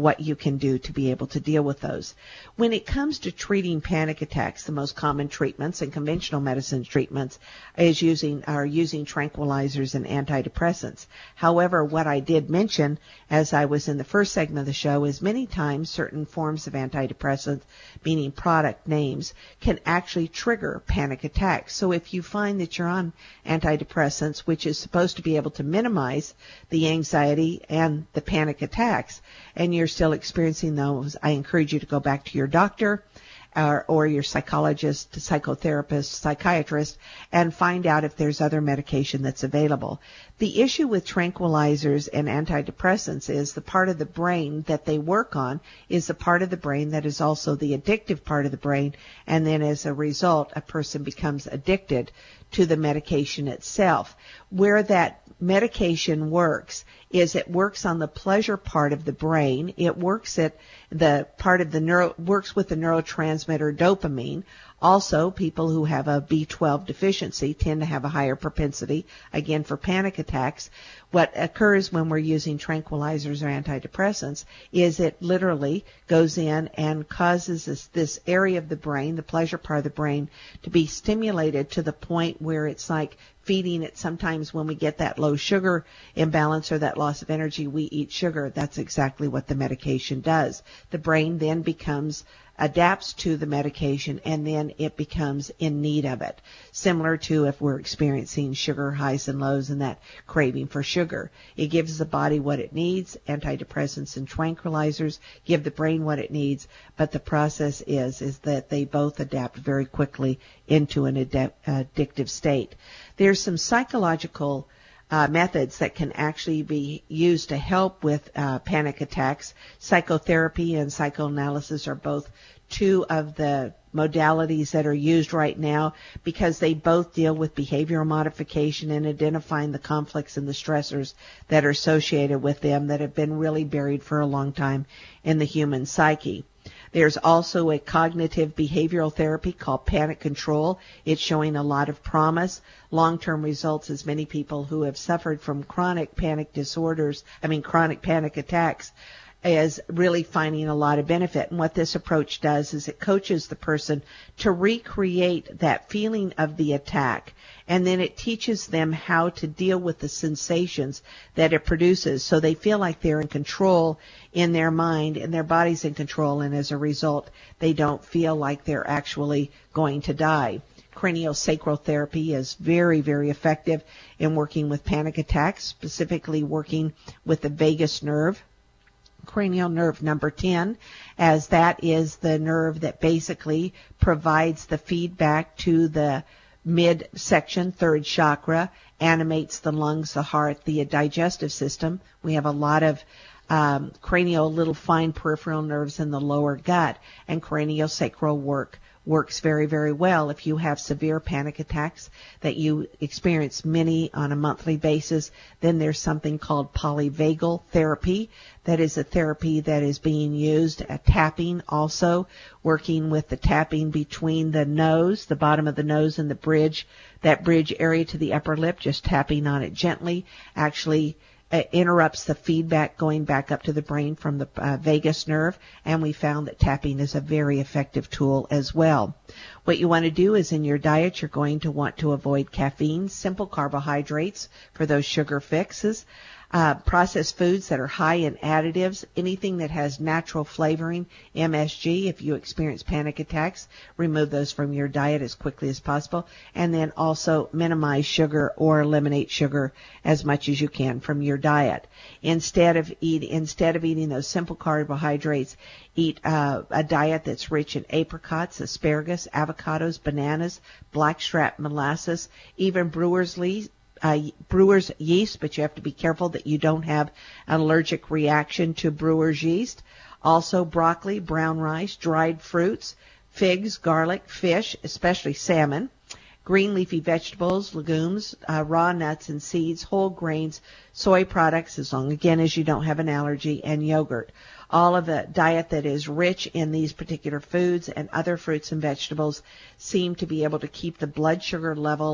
what you can do to be able to deal with those. When it comes to treating panic attacks, the most common treatments and conventional medicine treatments is using are using tranquilizers and antidepressants. However, what I did mention as I was in the first segment of the show is many times certain forms of antidepressants, meaning product names, can actually trigger panic attacks. So if you find that you're on antidepressants, which is supposed to be able to minimize the anxiety and the panic attacks, and you're still experiencing those, I encourage you to go back to your doctor or, or your psychologist, psychotherapist, psychiatrist, and find out if there's other medication that's available. The issue with tranquilizers and antidepressants is the part of the brain that they work on is the part of the brain that is also the addictive part of the brain, and then as a result, a person becomes addicted to the medication itself. Where that medication works is it works on the pleasure part of the brain. It works at the part of the neuro, works with the neurotransmitter dopamine. Also, people who have a B twelve deficiency tend to have a higher propensity, again, for panic attacks. What occurs when we're using tranquilizers or antidepressants is it literally goes in and causes this, this area of the brain, the pleasure part of the brain, to be stimulated to the point where it's like feeding it. Sometimes when we get that low sugar imbalance or that loss of energy, we eat sugar. That's exactly what the medication does. The brain then becomes adapts to the medication, and then it becomes in need of it. Similar to if we're experiencing sugar highs and lows and that craving for sugar. It gives the body what it needs. Antidepressants and tranquilizers give the brain what it needs, but the process is, is that they both adapt very quickly into an adapt, addictive state. There's some psychological Uh, methods that can actually be used to help with uh, panic attacks. Psychotherapy and psychoanalysis are both two of the modalities that are used right now because they both deal with behavioral modification and identifying the conflicts and the stressors that are associated with them that have been really buried for a long time in the human psyche. There's also a cognitive behavioral therapy called Panic Control. It's showing a lot of promise. Long-term results as many people who have suffered from chronic panic disorders, I mean chronic panic attacks, is really finding a lot of benefit. And what this approach does is it coaches the person to recreate that feeling of the attack, and then it teaches them how to deal with the sensations that it produces so they feel like they're in control in their mind and their body's in control, and as a result, they don't feel like they're actually going to die. Craniosacral therapy is very, very effective in working with panic attacks, specifically working with the vagus nerve, cranial nerve number ten, as that is the nerve that basically provides the feedback to the midsection, third chakra, animates the lungs, the heart, the digestive system. We have a lot of um, cranial little fine peripheral nerves in the lower gut, and craniosacral work works very, very well. If you have severe panic attacks that you experience many on a monthly basis, then there's something called polyvagal therapy. That is a therapy that is being used at tapping also, working with the tapping between the nose, the bottom of the nose and the bridge, that bridge area to the upper lip, just tapping on it gently, actually uh, interrupts the feedback going back up to the brain from the uh, vagus nerve, and we found that tapping is a very effective tool as well. What you want to do is in your diet, you're going to want to avoid caffeine, simple carbohydrates for those sugar fixes, Uh, processed foods that are high in additives, anything that has natural flavoring, M S G. If you experience panic attacks, remove those from your diet as quickly as possible. And then also minimize sugar or eliminate sugar as much as you can from your diet. Instead of eat, instead of eating those simple carbohydrates, eat uh, a diet that's rich in apricots, asparagus, avocados, bananas, blackstrap molasses, even brewer's yeast. Uh, brewer's yeast, but you have to be careful that you don't have an allergic reaction to brewer's yeast. Also broccoli, brown rice, dried fruits, figs, garlic, fish, especially salmon, green leafy vegetables, legumes, uh, raw nuts and seeds, whole grains, soy products, as long, again, as you don't have an allergy, and yogurt. All of a diet that is rich in these particular foods and other fruits and vegetables seem to be able to keep the blood sugar level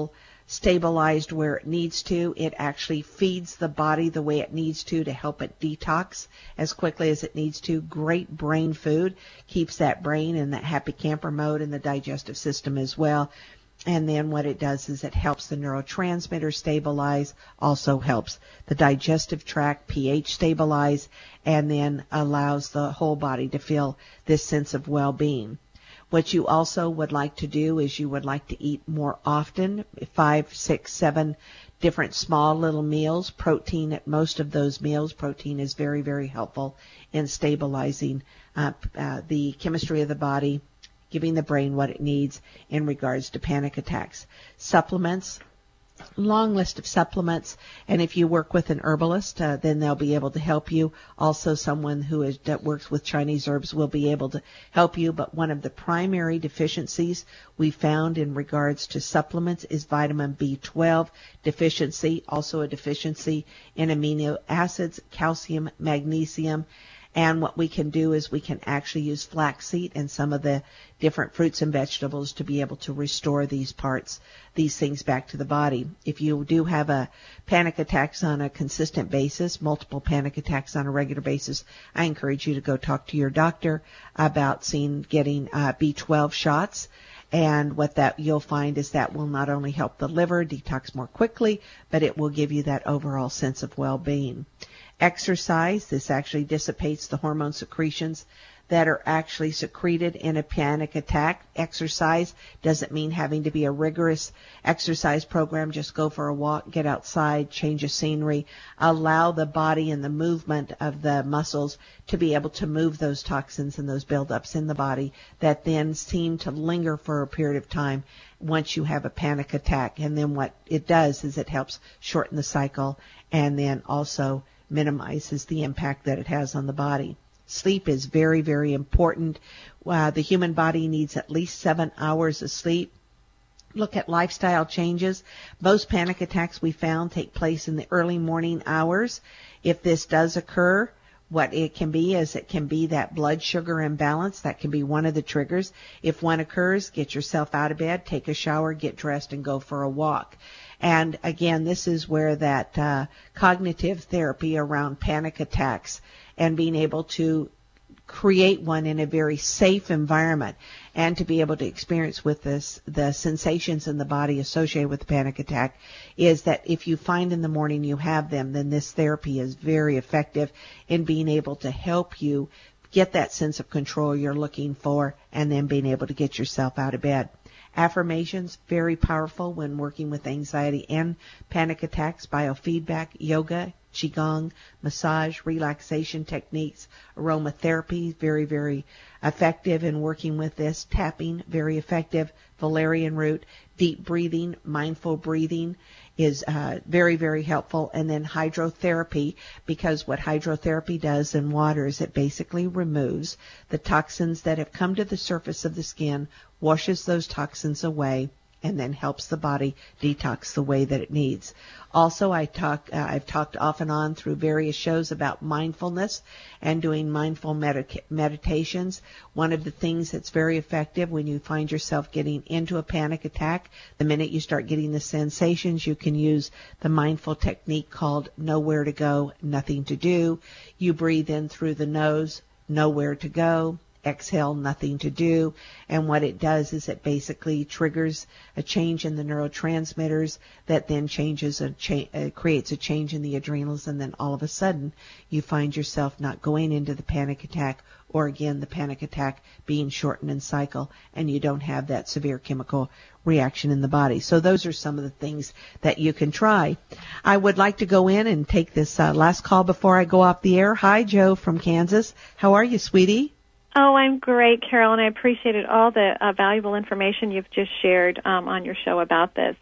stabilized where it needs to. It actually feeds the body the way it needs to to help it detox as quickly as it needs to. Great brain food, keeps that brain in that happy camper mode in the digestive system as well. And then what it does is it helps the neurotransmitter stabilize, also helps the digestive tract pH stabilize, and then allows the whole body to feel this sense of well-being. What you also would like to do is you would like to eat more often, five, six, seven different small little meals, protein at most of those meals. Protein is very, very helpful in stabilizing uh, uh, the chemistry of the body, giving the brain what it needs in regards to panic attacks. Supplements, long list of supplements, and if you work with an herbalist, uh, then they'll be able to help you. Also, someone who is, that works with Chinese herbs will be able to help you, but one of the primary deficiencies we found in regards to supplements is vitamin B twelve deficiency, also a deficiency in amino acids, calcium, magnesium. And what we can do is we can actually use flaxseed and some of the different fruits and vegetables to be able to restore these parts, these things back to the body. If you do have a panic attacks on a consistent basis, multiple panic attacks on a regular basis, I encourage you to go talk to your doctor about seeing getting uh, B twelve shots. And what that you'll find is that will not only help the liver detox more quickly, but it will give you that overall sense of well-being. Exercise, this actually dissipates the hormone secretions that are actually secreted in a panic attack. Exercise doesn't mean having to be a rigorous exercise program. Just go for a walk, get outside, change of scenery, allow the body and the movement of the muscles to be able to move those toxins and those buildups in the body that then seem to linger for a period of time once you have a panic attack. And then what it does is it helps shorten the cycle and then also minimizes the impact that it has on the body. Sleep is very, very important. Uh, the human body needs at least seven hours of sleep. Look at lifestyle changes. Most panic attacks we found take place in the early morning hours. If this does occur, what it can be is it can be that blood sugar imbalance. That can be one of the triggers. If one occurs, get yourself out of bed, take a shower, get dressed, and go for a walk. And again, this is where that uh, cognitive therapy around panic attacks and being able to create one in a very safe environment and to be able to experience with this the sensations in the body associated with the panic attack is that if you find in the morning you have them, then this therapy is very effective in being able to help you get that sense of control you're looking for and then being able to get yourself out of bed. Affirmations, very powerful when working with anxiety and panic attacks. Biofeedback, yoga, qigong, massage, relaxation techniques, aromatherapy, very, very effective in working with this. Tapping, very effective. Valerian root, deep breathing, mindful breathing is uh, very, very helpful. And then hydrotherapy, because what hydrotherapy does in water is it basically removes the toxins that have come to the surface of the skin, washes those toxins away, and then helps the body detox the way that it needs. Also, I talk, uh, I've talked off and on through various shows about mindfulness and doing mindful medita- meditations. One of the things that's very effective when you find yourself getting into a panic attack, the minute you start getting the sensations, you can use the mindful technique called nowhere to go, nothing to do. You breathe in through the nose, nowhere to go. Exhale, nothing to do. And what it does is it basically triggers a change in the neurotransmitters that then changes a cha- uh, creates a change in the adrenals, and then all of a sudden you find yourself not going into the panic attack, or again the panic attack being shortened in cycle, and you don't have that severe chemical reaction in the body. So those are some of the things that you can try. I would like to go in and take this uh, last call before I go off the air. Hi, Joe from Kansas. How are you, sweetie? Oh, I'm great, Carol, and I appreciated all the uh, valuable information you've just shared um, on your show about this.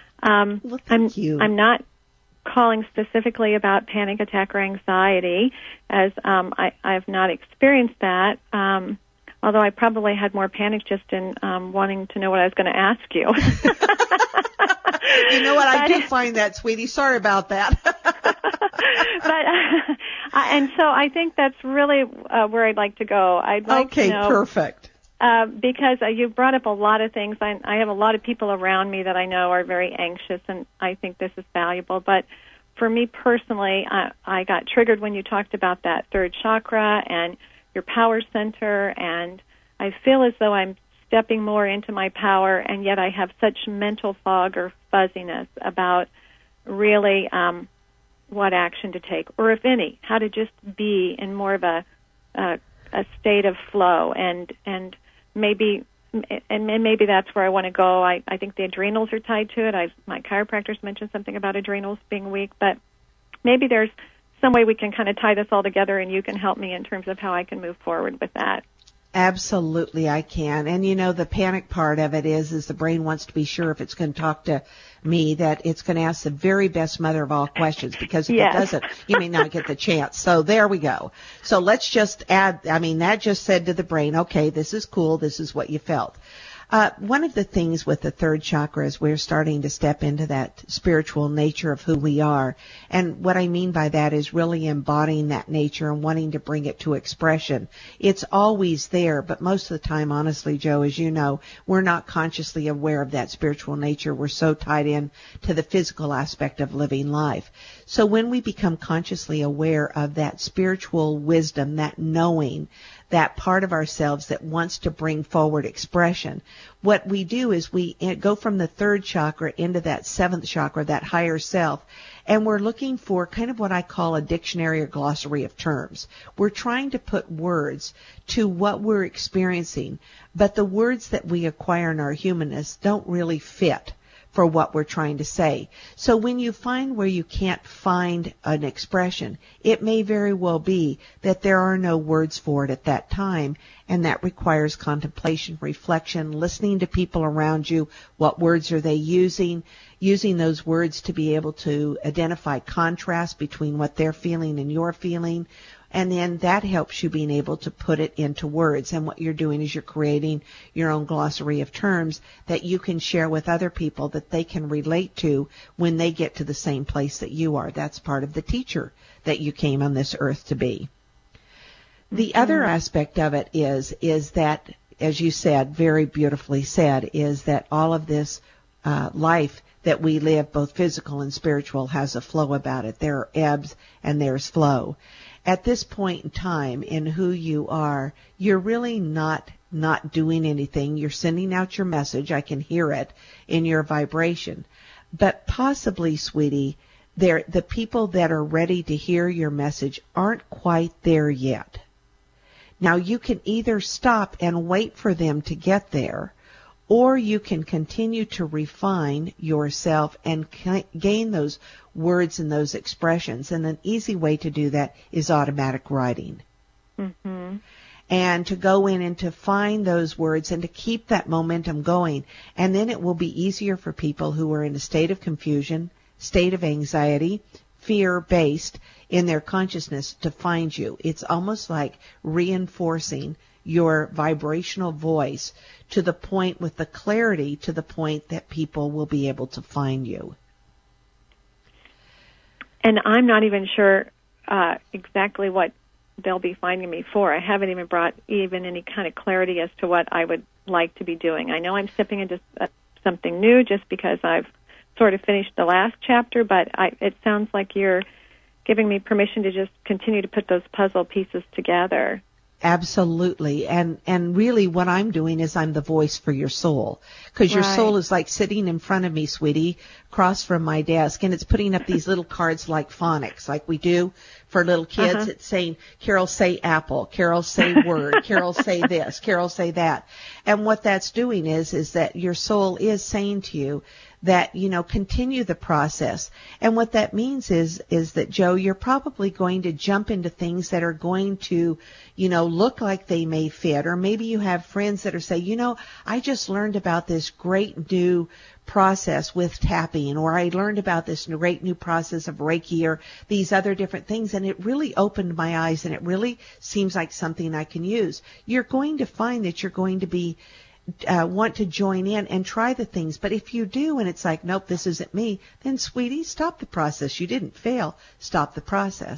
Um, well, thank I'm, you. I'm not calling specifically about panic attack or anxiety, as um, I, I've not experienced that, um, although I probably had more panic just in um, wanting to know what I was going to ask you. You know what? I did find that, sweetie. Sorry about that. But uh, and so I think that's really uh, where I'd like to go. I'd like okay, to know. Perfect. uh, because uh, you brought up a lot of things. I, I have a lot of people around me that I know are very anxious, and I think this is valuable. But for me personally, I, I got triggered when you talked about that third chakra and your power center, and I feel as though I'm stepping more into my power, and yet I have such mental fog or fuzziness about really um, what action to take, or if any, how to just be in more of a uh, a state of flow, and and maybe and maybe that's where I want to go. I, I think the adrenals are tied to it. I my chiropractors mentioned something about adrenals being weak, but maybe there's some way we can kind of tie this all together, and you can help me in terms of how I can move forward with that. Absolutely, I can. And you know, the panic part of it is, is the brain wants to be sure if it's going to talk to me that it's going to ask the very best mother of all questions, because if yes. it doesn't, you may not get the chance. So there we go. So let's just add, I mean, that just said to the brain, okay, this is cool. This is what you felt. Uh, one of the things with the third chakra is we're starting to step into that spiritual nature of who we are. And what I mean by that is really embodying that nature and wanting to bring it to expression. It's always there, but most of the time, honestly, Joe, as you know, we're not consciously aware of that spiritual nature. We're so tied in to the physical aspect of living life. So when we become consciously aware of that spiritual wisdom, that knowing, that part of ourselves that wants to bring forward expression, what we do is we go from the third chakra into that seventh chakra, that higher self, and we're looking for kind of what I call a dictionary or glossary of terms. We're trying to put words to what we're experiencing, but the words that we acquire in our humanness don't really fit for what we're trying to say. So when you find where you can't find an expression, it may very well be that there are no words for it at that time, and that requires contemplation, reflection, listening to people around you. What words are they using? Using those words to be able to identify contrast between what they're feeling and you're feeling. And then that helps you being able to put it into words. And what you're doing is you're creating your own glossary of terms that you can share with other people that they can relate to when they get to the same place that you are. That's part of the teacher that you came on this earth to be. The mm-hmm. other aspect of it is, is that, as you said, very beautifully said, is that all of this uh, life that we live, both physical and spiritual, has a flow about it. There are ebbs and there's flow. At this point in time in who you are, you're really not not doing anything. You're sending out your message. I can hear it in your vibration. But possibly, sweetie, there the people that are ready to hear your message aren't quite there yet. Now, you can either stop and wait for them to get there, or you can continue to refine yourself and gain those words and those expressions. And an easy way to do that is automatic writing. Mm-hmm. And to go in and to find those words and to keep that momentum going. And then it will be easier for people who are in a state of confusion, state of anxiety, fear-based in their consciousness to find you. It's almost like reinforcing your vibrational voice to the point with the clarity to the point that people will be able to find you. And I'm not even sure uh, exactly what they'll be finding me for. I haven't even brought even any kind of clarity as to what I would like to be doing. I know I'm stepping into uh, something new just because I've sort of finished the last chapter, but I, it sounds like you're giving me permission to just continue to put those puzzle pieces together. Absolutely. And and really what I'm doing is I'm the voice for your soul. Because your right. soul is like sitting in front of me, sweetie, across from my desk, and it's putting up these little cards like phonics, like we do for little kids. Uh-huh. It's saying, Carol, say apple. Carol, say word. Carol, say this. Carol, say that. And what that's doing is, is that your soul is saying to you that, you know, continue the process. And what that means is, is that, Joe, you're probably going to jump into things that are going to, you know, look like they may fit. Or maybe you have friends that are saying, you know, I just learned about this great new process with tapping, or I learned about this great new process of Reiki, or these other different things, and it really opened my eyes, and it really seems like something I can use. You're going to find that you're going to be Uh, want to join in and try the things. But if you do and it's like, nope, this isn't me, then, sweetie, stop the process. You didn't fail. Stop the process.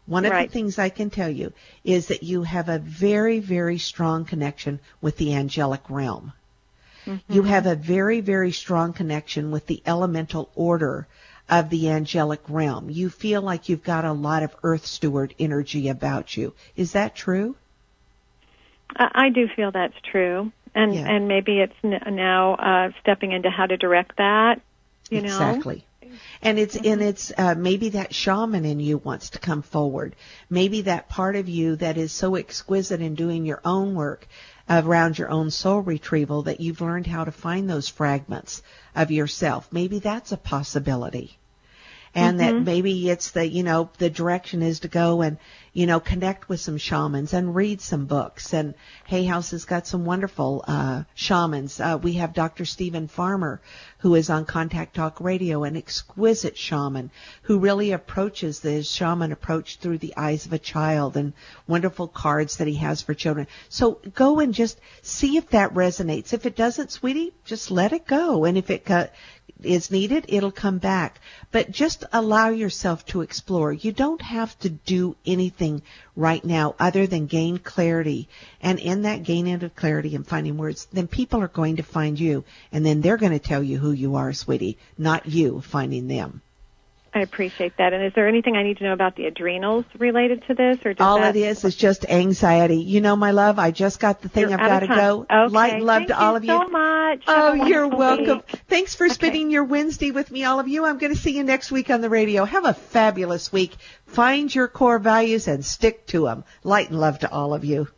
One of Right. the things I can tell you is that you have a very, very strong connection with the angelic realm. Mm-hmm. You have a very, very strong connection with the elemental order of the angelic realm. You feel like you've got a lot of earth steward energy about you. Is that true? I, I do feel that's true. And Yeah. and maybe it's n- now uh, stepping into how to direct that, you know? Exactly. And it's and it's uh, maybe that shaman in you wants to come forward. Maybe that part of you that is so exquisite in doing your own work around your own soul retrieval that you've learned how to find those fragments of yourself. Maybe that's a possibility. And Mm-hmm. that maybe it's the, you know, the direction is to go and, you know, connect with some shamans and read some books. And Hay House has got some wonderful uh, shamans. Uh, we have Doctor Stephen Farmer, who is on Contact Talk Radio, an exquisite shaman who really approaches the shaman approach through the eyes of a child, and wonderful cards that he has for children. So go and just see if that resonates. If it doesn't, sweetie, just let it go. And if it co- is needed, it'll come back. But just allow yourself to explore. You don't have to do anything right now other than gain clarity. And in that gaining of clarity and finding words, then people are going to find you. And then they're going to tell you who you are, sweetie, not you finding them. I appreciate that. And is there anything I need to know about the adrenals related to this? Or does All that... it is is just anxiety. You know, my love, I just got the thing. You're I've out got of to time. go. Okay. Light and love Thank to all of you. so much. Oh, Have a you're wonderful welcome. week. Thanks for spending your Wednesday with me, all of you. I'm going to see you next week on the radio. Have a fabulous week. Find your core values and stick to them. Light and love to all of you.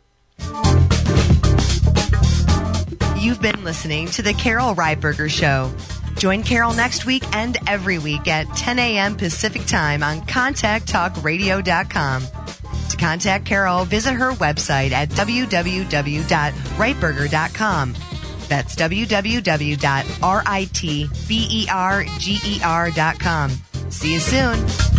You've been listening to The Carol Ryberger Show. Join Carol next week and every week at ten a.m. Pacific Time on contact talk radio dot com. To contact Carol, visit her website at w w w dot rightberger dot com. That's w w w dot ritberger dot com. See you soon.